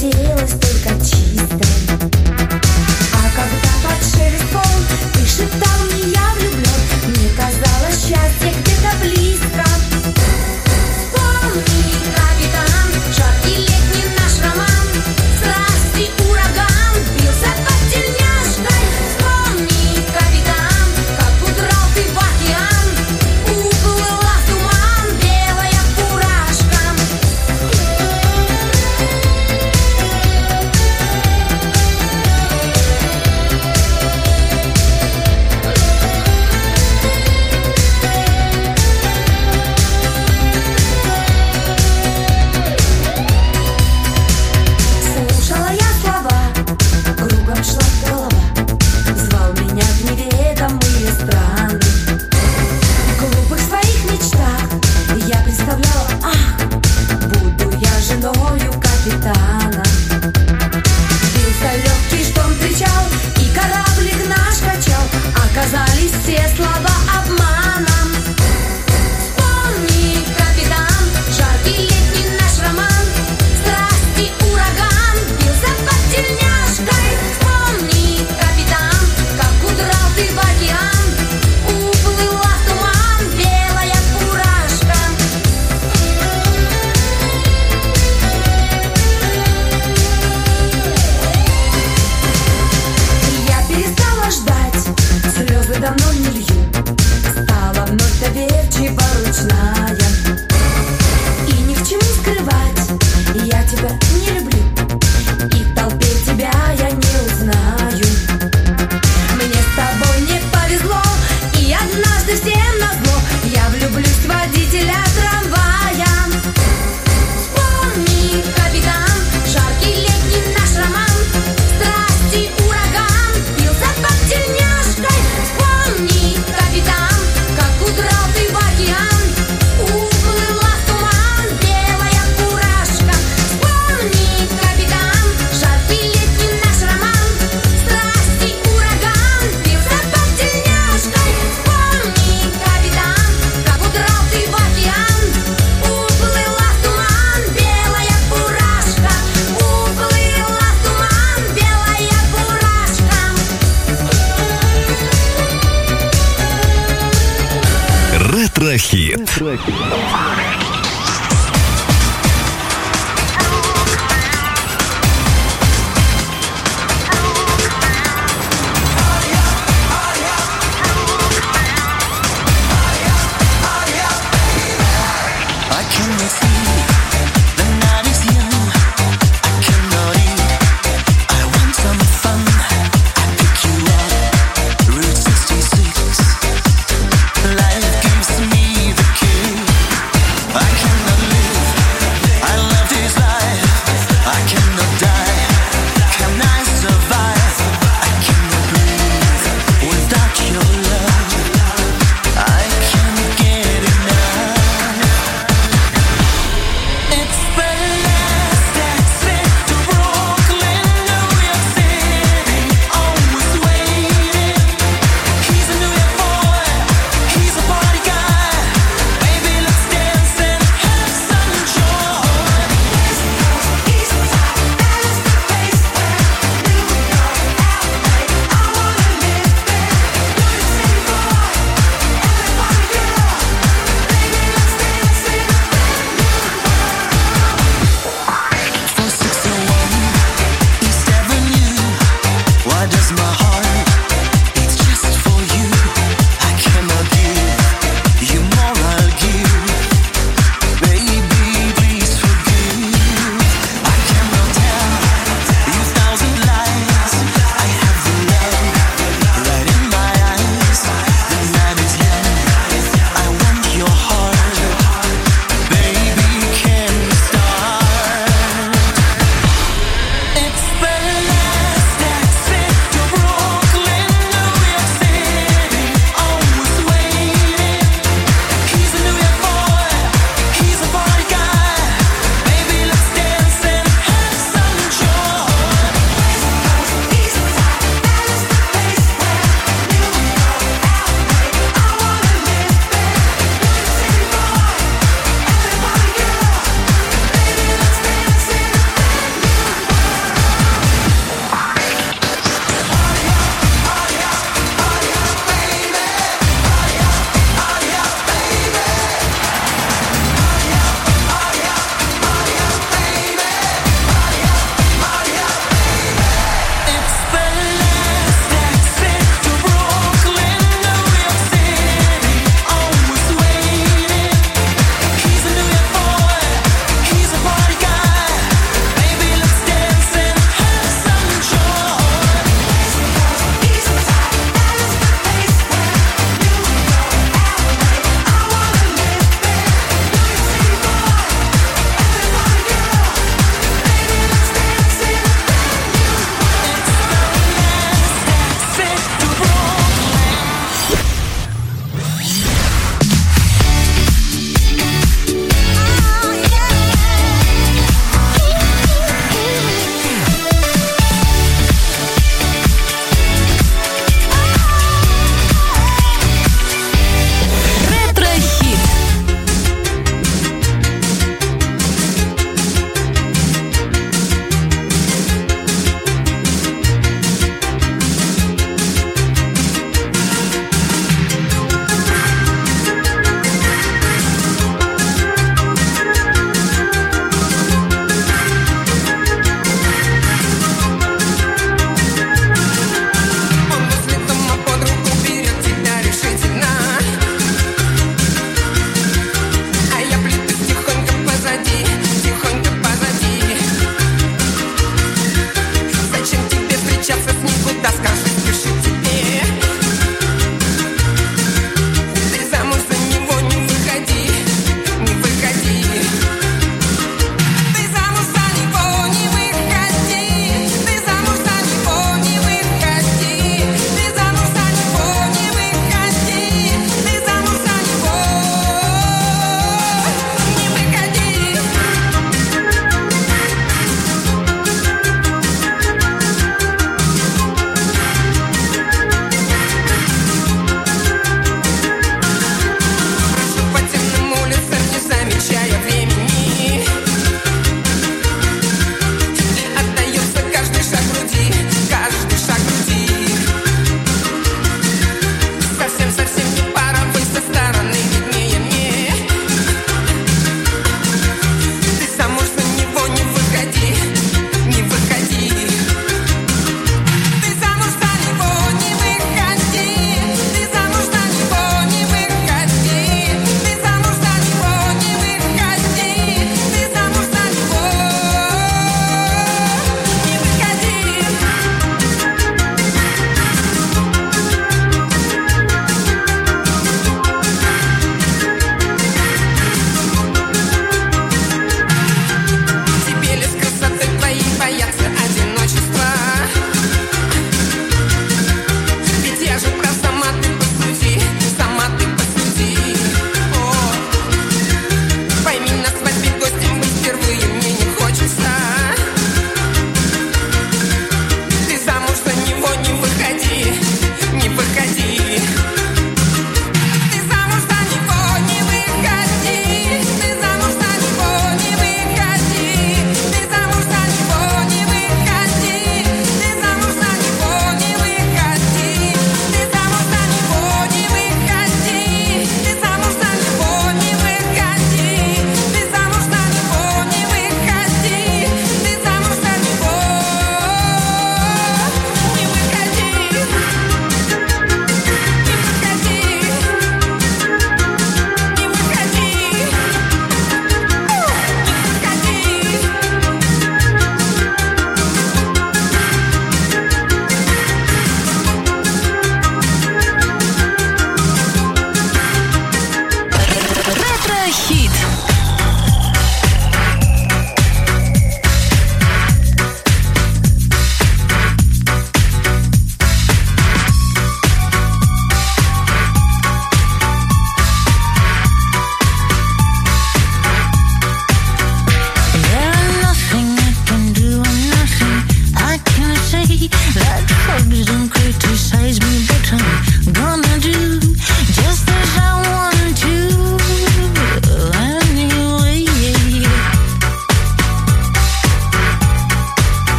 хотелось только чистой. А когда под шелестом ты шептал мне я влюблен, мне казалось счастье где-то близко. Вспомни, капитан, жаркий летний наш роман, страсти ураган бился под тельняшкой. Вспомни, капитан, как удрал ты в океан, уплыла в туман белая фуражка. Слушала я слова, кругом шла голова, звал меня в неведомые страны. В глупых своих мечтах я представляла, ах, буду я женою капитана. Бился легкий шторм, кричал, и кораблик наш качал, оказались все слова обманом. Вспомни, капитан, жаркий летний наш роман, страсти ураган бился под тельняшкой. Вспомни, капитан, как удрал ты в океан, уплыла в туман белая фуражка. Я перестала ждать, слезы давно не лью, стала вновь доверчиво ручная. И ни к чему скрывать, я тебя не люблю, и в толпе тебя я не узнаю. Мне с тобой не повезло, и однажды всем назло я влюблюсь в водителя трамвая. Вспомни, капитан, жаркий летний наш роман, страсти ураган бился под тельняшкой. Вспомни, капитан, как удрал ты в океан, уплыла в туман белая фуражка. Вспомни, капитан, жаркий летний наш роман, страсти ураган бился под тельняшкой. Вспомни, капитан, как удрал ты в океан, уплыла в туман белая фуражка, уплыла в туман белая фуражка. Ретро-хит. I cannot see, the night is young, I cannot eat, I want some fun, I pick you up, Route 66, life gives me the key.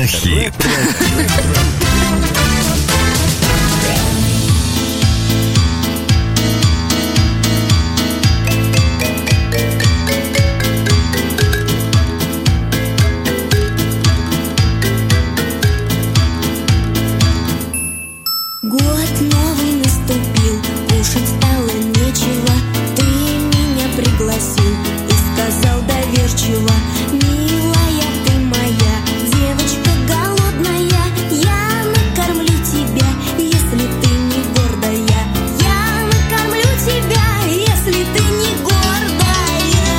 Ретро-хит. Год новый наступил, кушать стало нечего. Ты меня пригласил и сказал доверчиво: милая ты моя, девочка голодная, я накормлю тебя, если ты не гордая. Я накормлю тебя, если ты не гордая.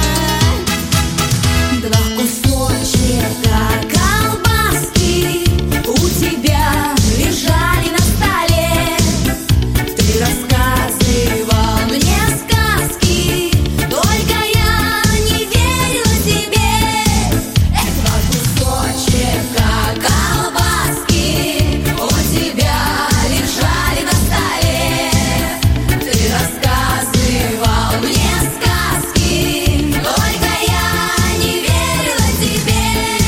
Два кусочка колбаски у тебя лежали на столе. Ты рассказывал мне сказки, только я не верила тебе. Два кусочка колбаски у тебя лежали на столе. Ты рассказывал мне сказки, только я не верила тебе.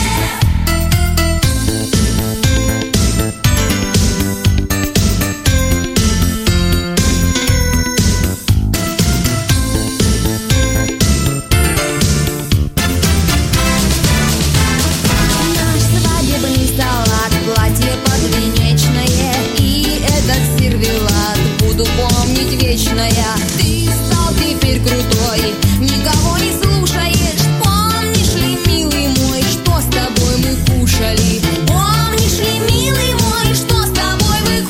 Наш свадебный салат, платье подвенечное и этот сервелат буду помнить вечно я. Ты стал теперь крутой, никого не слушаешь. Помнишь ли, милый мой, что с тобой мы кушали? Помнишь ли, милый мой, что с тобой мы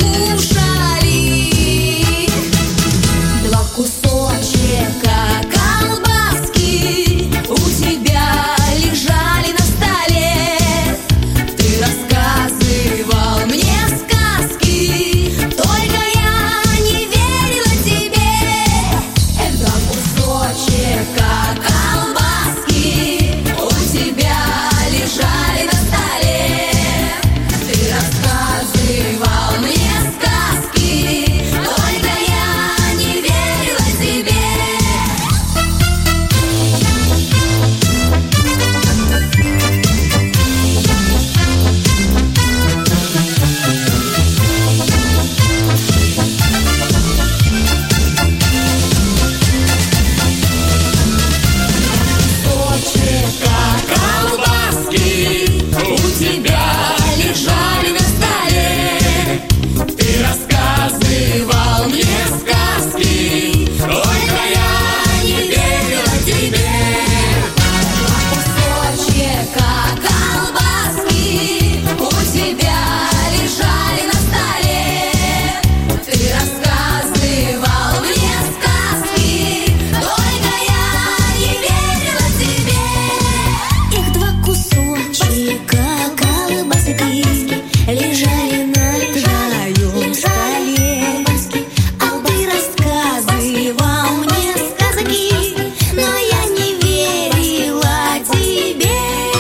кушали? Два кусочка колбаски у тебя лежали на столе. Ты рассказывал мне сказки, только я не верила тебе. Два кусочка колбаски у тебя лежали на столе. Ты рассказывал мне сказки, только я не верила тебе. Кусочка колбаски у тебя лежали на столе. Ты рассказывал мне сказки, только я не верила тебе. Кусочка колбаски у тебя лежали на столе. Ты рассказывал мне сказки, только я не верила тебе. Их два кусочка колбаски лежали на твоем столе. А ты рассказывал мне сказки, но я не верила тебе.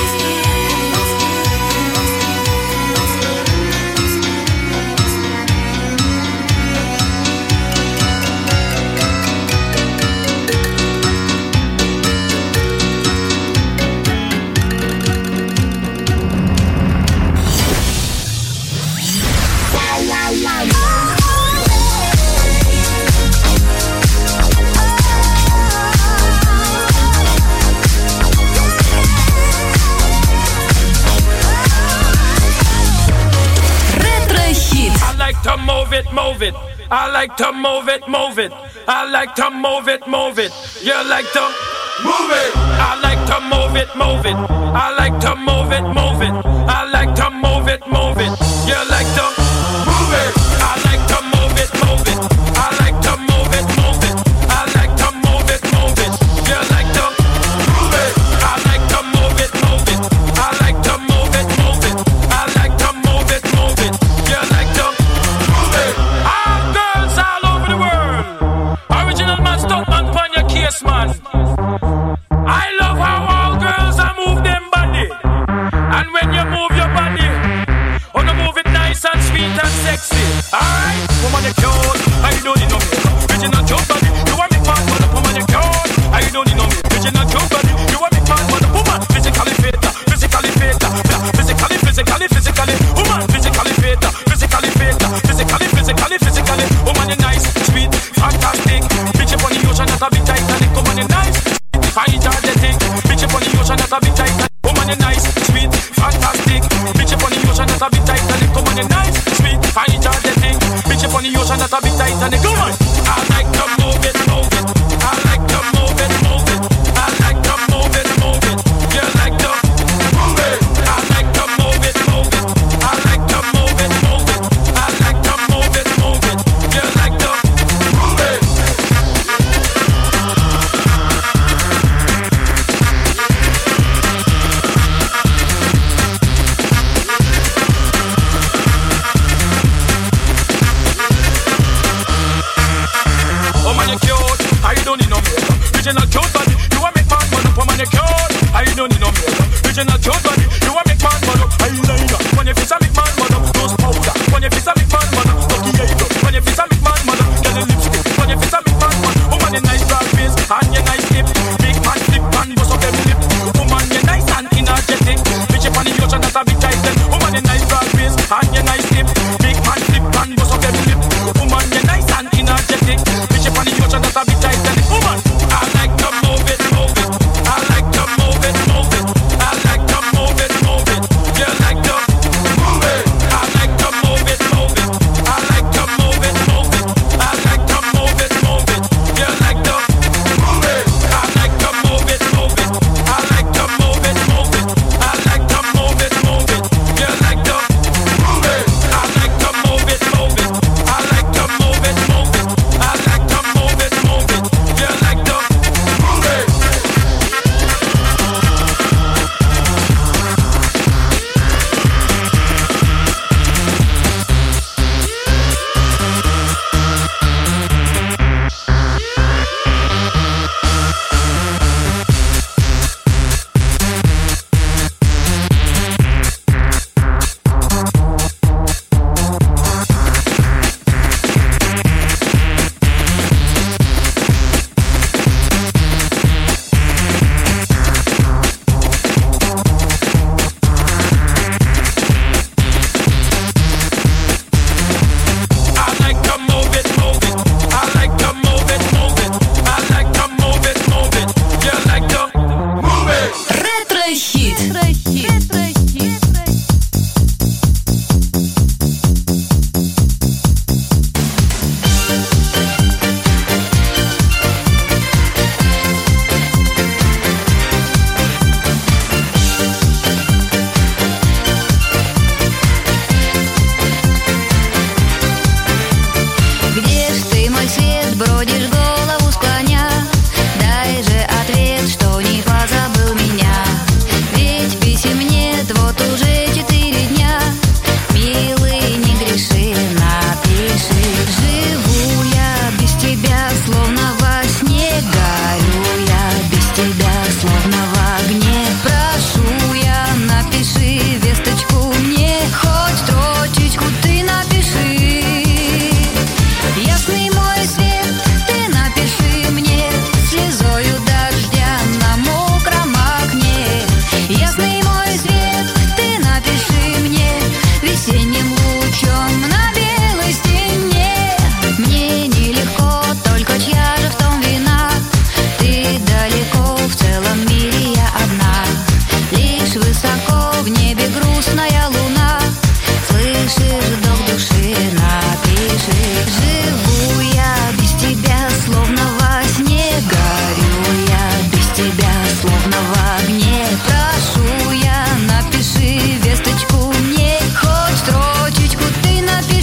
Ретро-хит. I like to move it, move it. I like to move it, move it. I like to move it, move it. You like to move it. I like to move it, move it. I like to move it, move it. I like to move it, move it. You like to move it. I like to move it, move it. I like to move it, move it. I like to move it, move it. You like to move it. I like to move it, move it. I like to move it, move it. I like to move it, move it. You like to move it. All girls all over the world. Original man, stuck man, pon your case, man. I love how all girls are move them body. And when you move your body, oh, you move it nice and sweet and sexy. Alright, woman, you cute. I don't need no original cute body. You want me part of the woman, you cute. I don't need no original cute body. You want me part of the woman. Physically fit, physically fit, physically fit. Fish up on the ocean that a big Titanic. Come on. I like to move it, move it. I like to move it, move it. I like to move it, move it. You like to move it. I like to move it, move it. I like to move it, move it. I like to move it, move it. You like to move it. Oh man, you cute. I don't need no makeup. Original cute body. You a make man burn up. Oh man, you cute. I don't need no makeup. Original cute body. You a make man burn up. Eyeliner. When your face a make man burn up. Nose powder. When your face a make man burn up. Lucky eyebrow. When your face a make man burn up. Get a lipstick. When your face a make man burn up. Oh man, you nice broad face and you nice lip. Big man flip and bust up every lip. Oh man, you nice and energetic. Fish up on the ocean that's a big titan. Oh man, you nice broad face and you nice lip. Big man flip and bust up every lip. Oh man, you nice and energetic. Fish up on the ocean that's a big titan. Oh man, I like to move it, move it. I like to move it, move it. I like to move it, move it. You like to move it. I like to move it, move it. I like to move it, move it. I like to move it, move it. You like to move it. I like to move it, move it. I like to move it, move it. I like to move it, move it. You like to move it. I like to move it, move it. I like to move it, move it. I like to move it, move it. You like to move it. I like to move it, move it. I like to move it, move it. I like to move it, move it. You like to move it. Ретро-хит. Где ж ты, мой свет, бродишь, голову склоня? Дай же ответ, что не позабыл меня. Ведь писем нет, вот уже 4 дня. Милый, не греши, напиши. Живу я без тебя, словно во сне. Горю я без тебя, словно в огне. Прошу я, напиши весточку мне. Хоть строчечку ты напиши. Ясный мой свет, ты напиши мне слезою дождя на мокром окне. Ясный мой свет, ты напиши мне весенним лучом на белой стене. Мне нелегко, только чья же в том вина? Ты далеко, в целом мире я одна. Лишь высоко в небе грустная луна. Слышишь, вдох души, напиши. Живу я без тебя, словно во сне. Горю я без тебя, словно в огне. Прошу я, напиши весточку мне. Хоть строчечку ты напиши.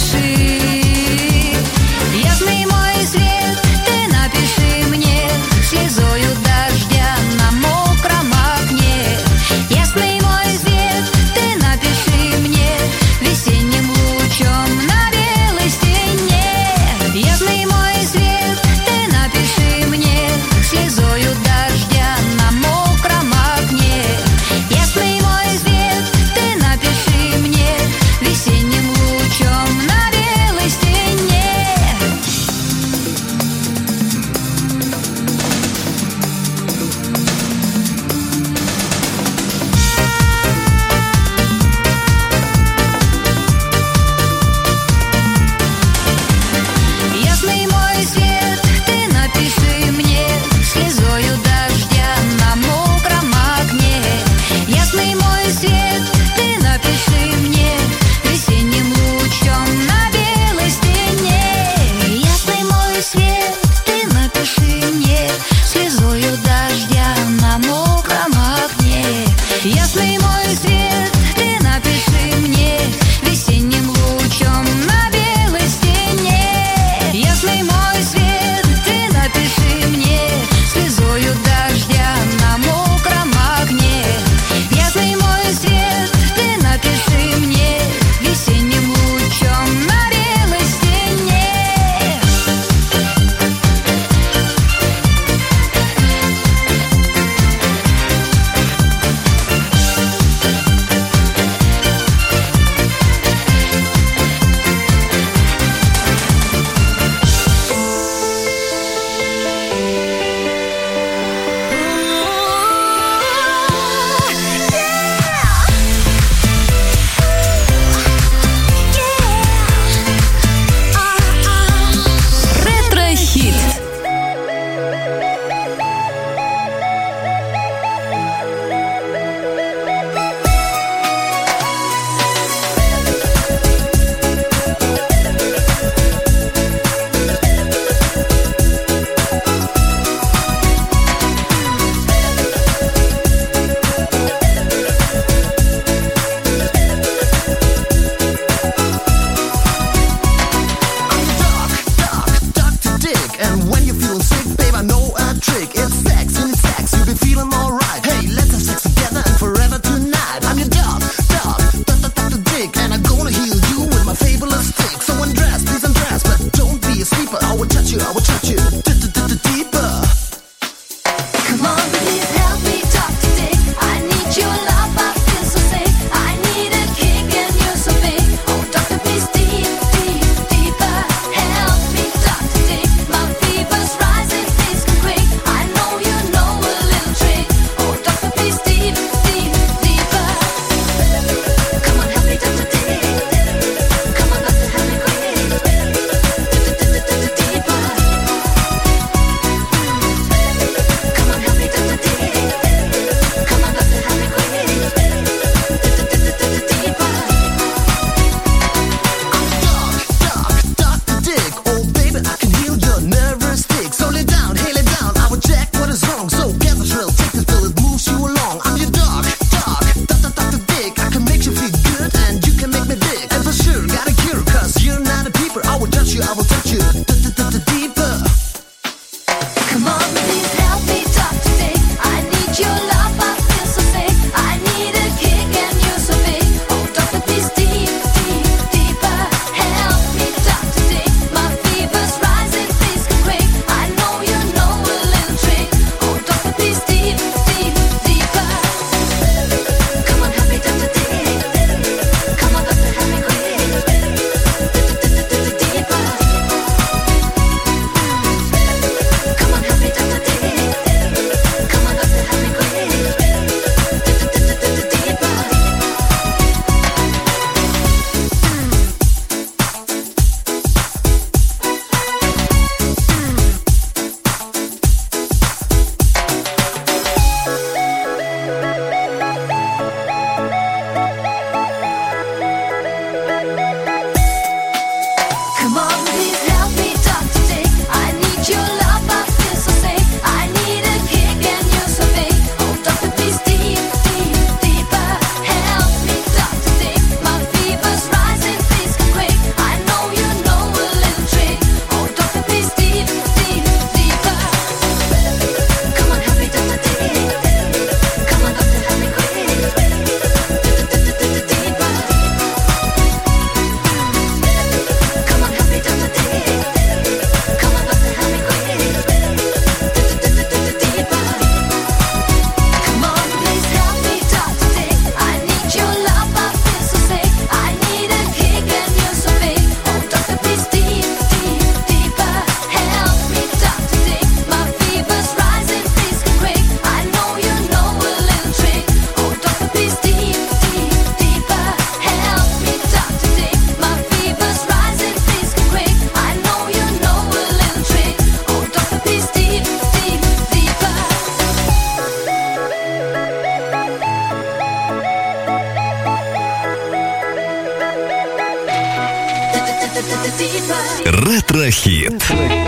Ретро-хит.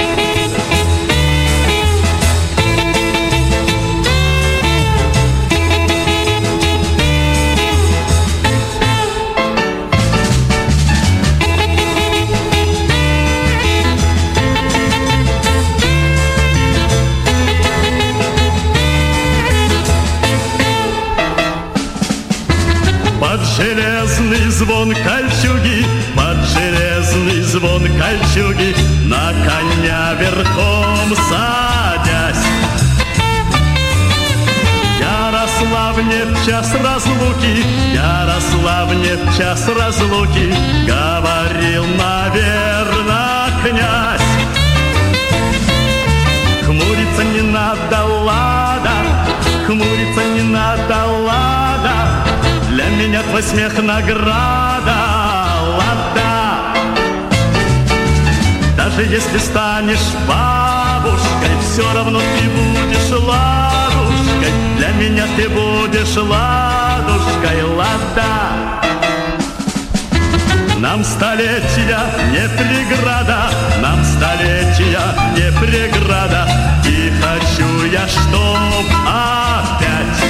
Под железный звон кольчуги, под железный звон кольчуги, на коня верхом садясь. Ярославне в час разлуки, Ярославне в час разлуки, говорил, наверно, князь. Хмуриться не надо, лада, хмуриться не надо, лада, для меня твой смех награда, лада. Даже если станешь бабушкой, все равно ты будешь ладушкой. Для меня ты будешь ладушкой, лада. Нам столетия не преграда, нам столетия не преграда. И хочу я, чтоб опять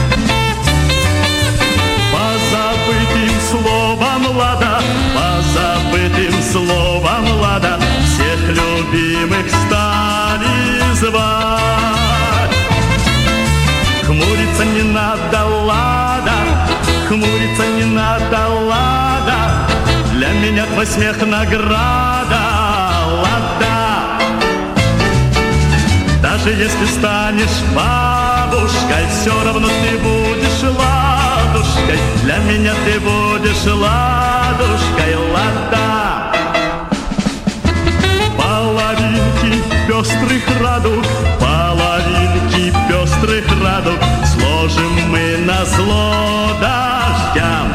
позабытым словом лада, позабытым словом лада, всех любимых стали звать. Хмуриться не надо, лада, хмуриться не надо, лада, для меня твой смех награда, лада. Даже если станешь бабушкой, все равно ты будешь ладушкой. Для меня ты будешь ладушкой, лада. Половинки пестрых радуг, половинки пестрых радуг, сложим мы назло дождям.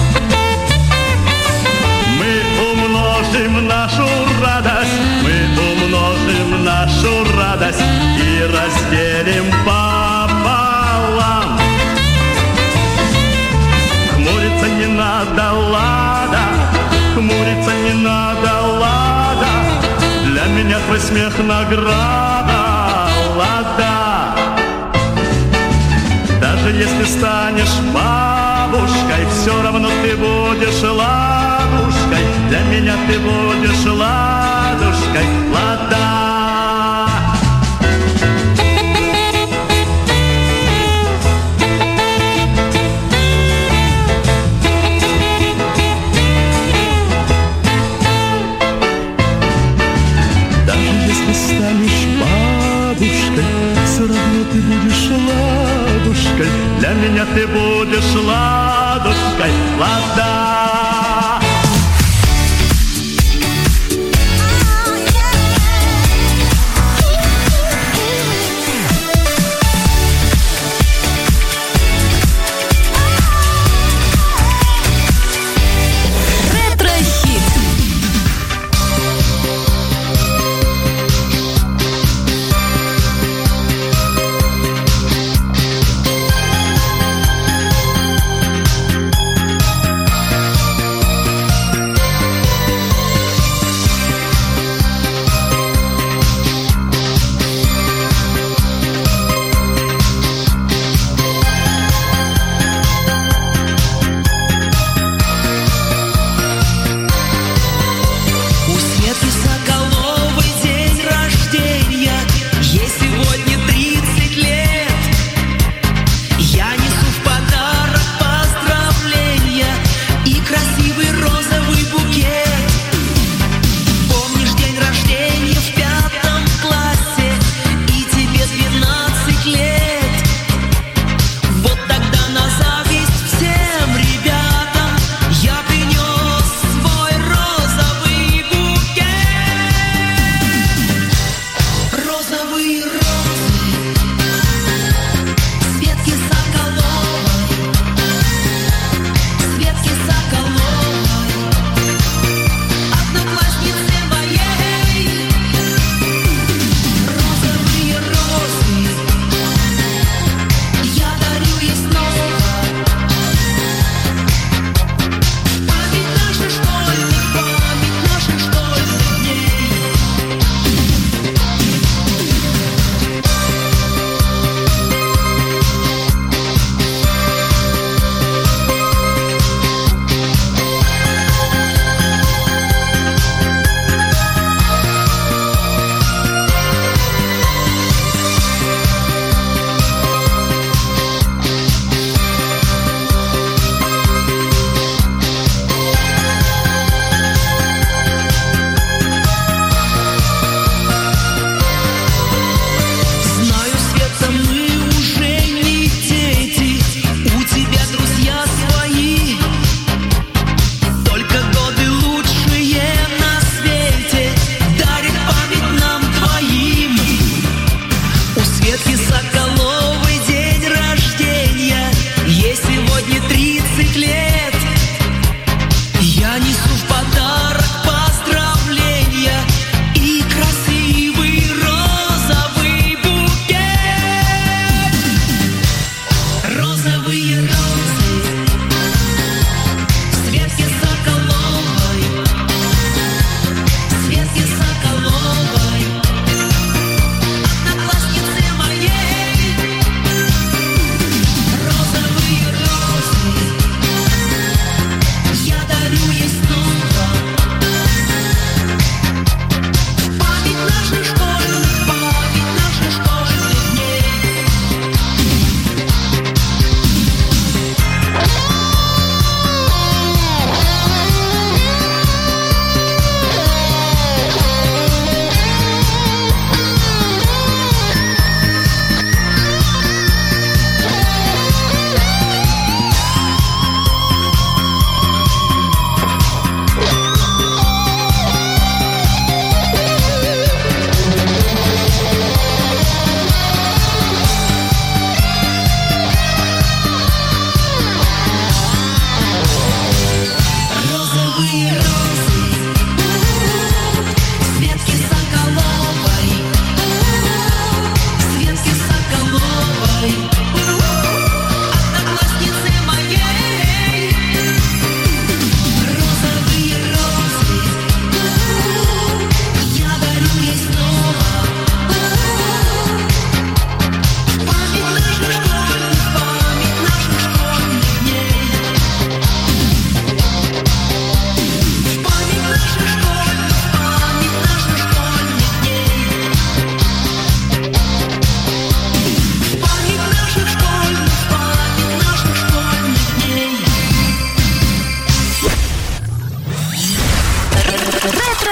Мы умножим нашу радость, мы умножим нашу радость и разделим пополам. Хмуриться не надо, лада, хмуриться не надо, лада, для меня твой смех награда, лада. Даже если станешь бабушкой, все равно ты будешь ладушкой. Для меня ты будешь ладушкой, лада. Станешь бабушкой, все равно ты будешь ладушкой. Для меня ты будешь ладушкой, лада.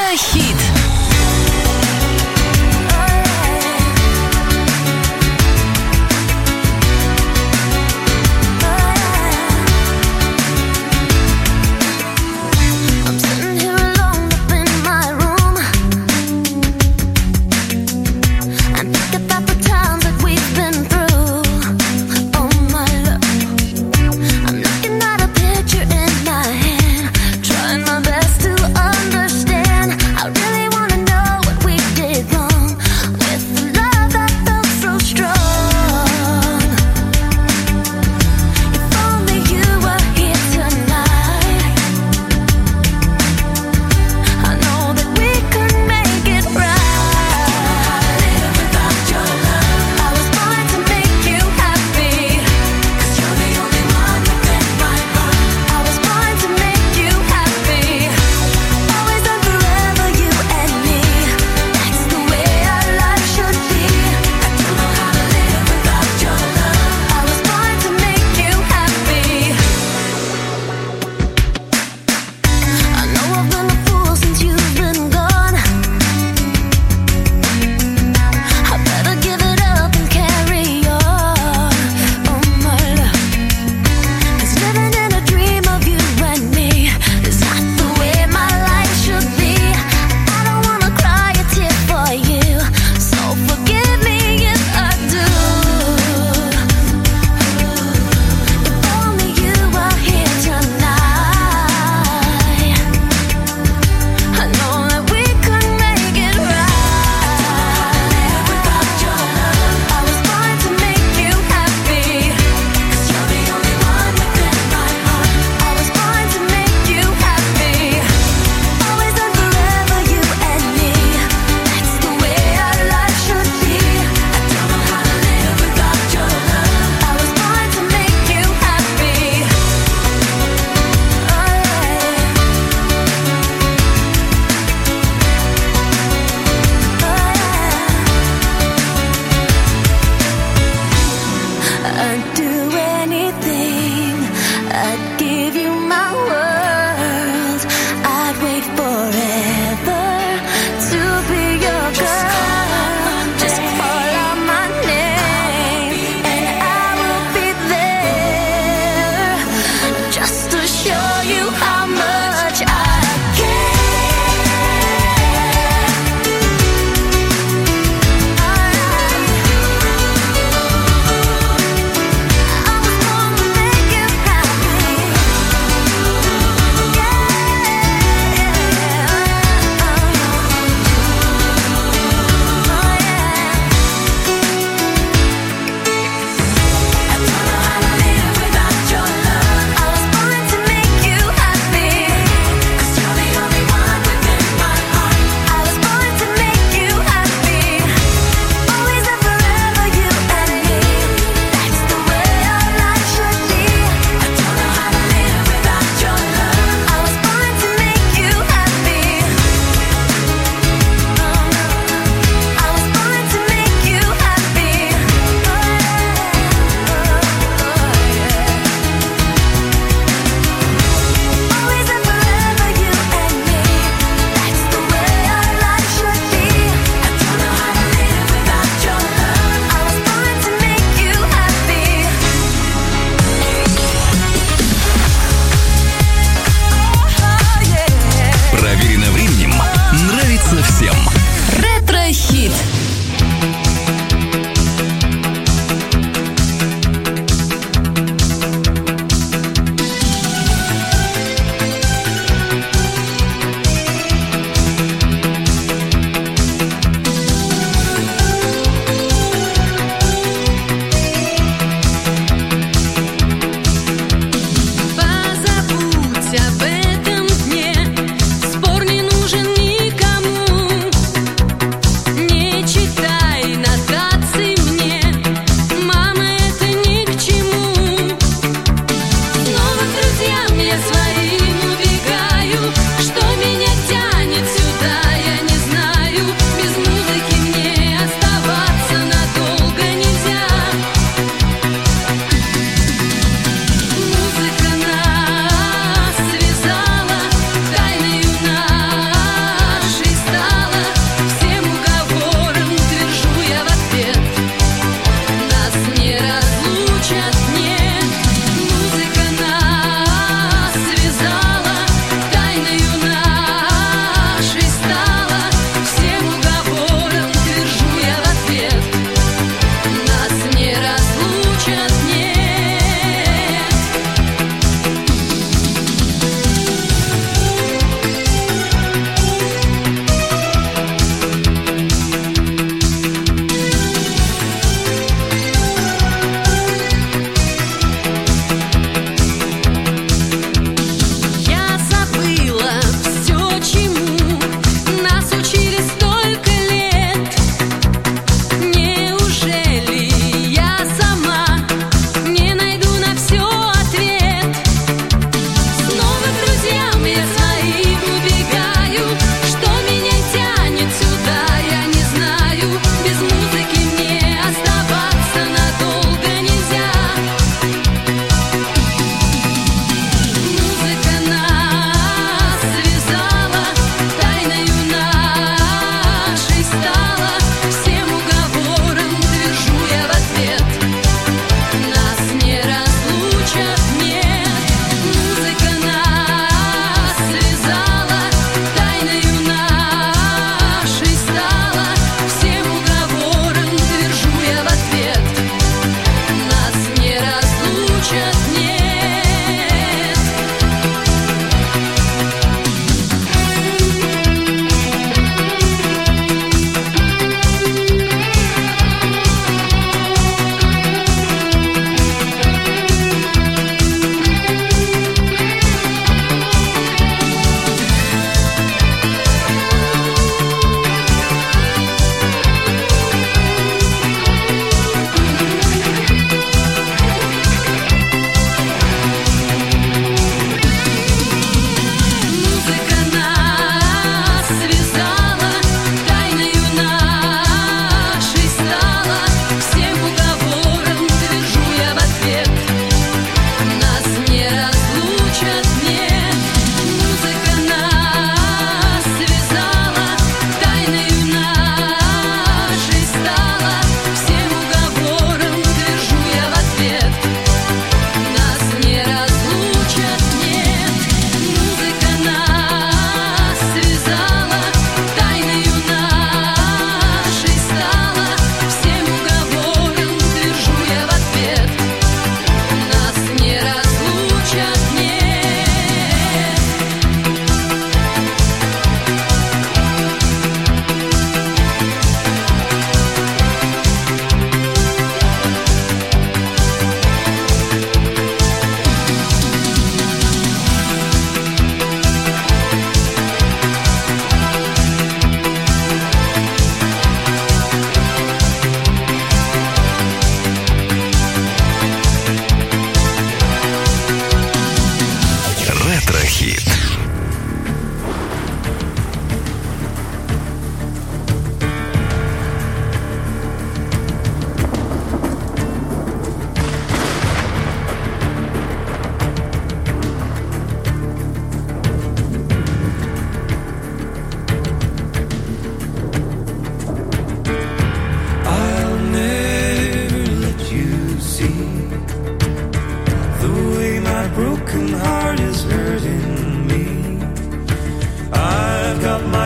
Кинохит. Trying my best to understand how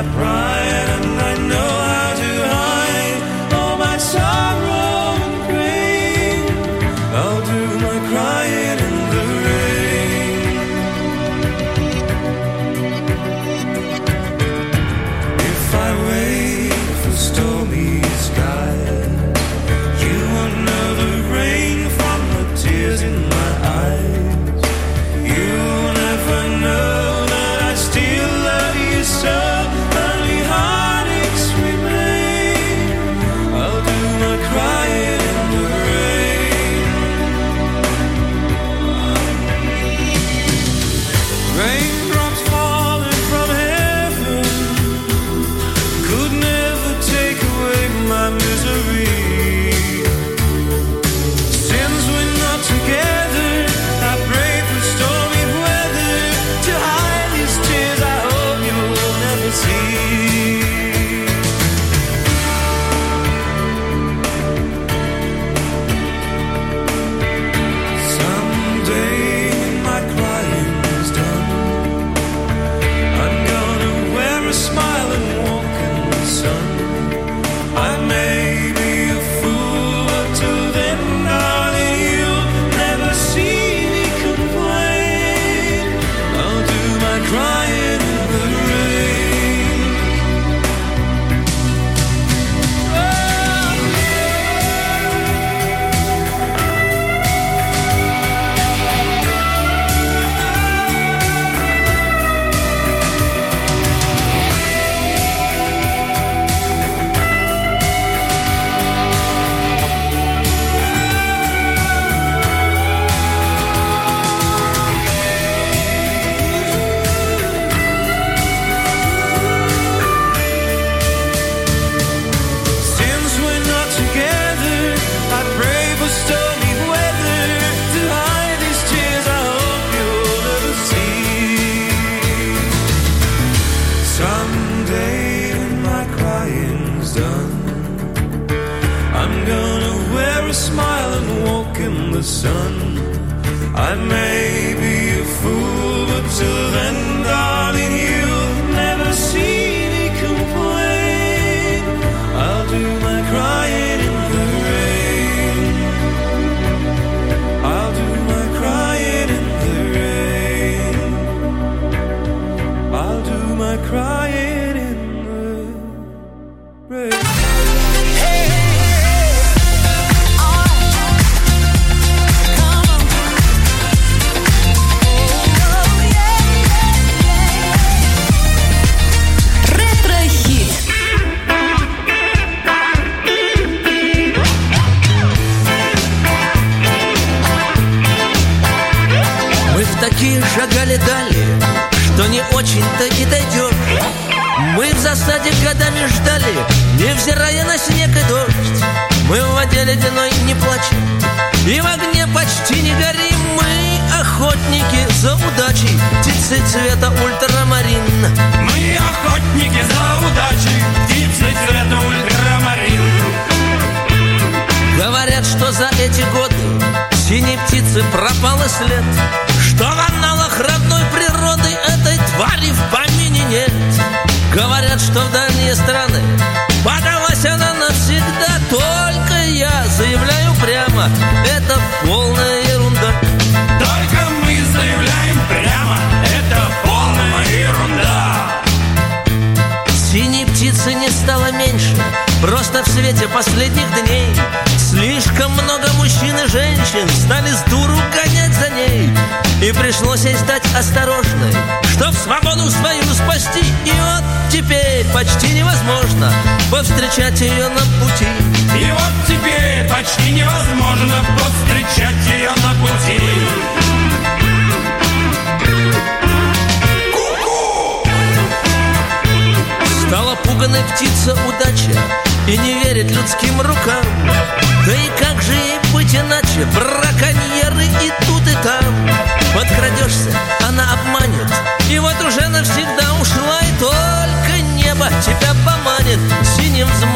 my pride, and I know how to hide all my sorrow and pain. I'll do my crying in the rain. If I wait for stormy skies, you will never rain from the tears in my eyes. You'll never know that I still love you so. Only heartaches remain. I'll do my crying in the rain. Raindrops falling from heaven could never take away my misery. Since we're not together, I pray for stormy weather to hide these tears I hope you'll never see. Someday when my crying's done, I'm gonna wear a smile and walk in the sun. I may be a fool, but till then, darling, you'll never see me complain. I'll do my crying in the rain. Since we're not together, I pray for stormy weather to hide these tears I hope you'll never see. Someday when my crying's done, I'm gonna wear a smile and walk in the sun. I may be a fool, but till then, darling, you'll never see me complain. I'll do my crying in the rain. I'll do my crying in the rain. I'll do my crying in the rain. Ретро-хит. Мы в такие шагали дали, что не очень-то и дойдешь. Мы в засаде годами ждали, невзирая на снег и дождь. Мы в воде ледяной не плачем, и в огне почти не горим. Мы охотники за удачей, птицы цвета ультрамарин. Мы охотники за удачей, птицы цвета ультрамарин. Говорят, что за эти годы синей птицы пропал и след, что в аналах родной природы этой твари в помине нет. Говорят, что в дальние страны подалась она навсегда. Только я заявляю прямо, это полная ерунда. Только мы заявляем прямо, это полная ерунда. Синей птицы не стало меньше, просто в свете последних дней слишком много мужчин и женщин стали с дуру гонять за ней. И пришлось ей стать осторожной, чтоб свободу свою спасти. И вот теперь почти невозможно повстречать ее на пути. И вот теперь почти невозможно повстречать ее на пути. Стала пуганой птица удача и не верит людским рукам. Да и как же ей быть иначе? Браконьеры и тут, и там. Подкрадешься, она обманет, и вот уже навсегда ушла. И только небо тебя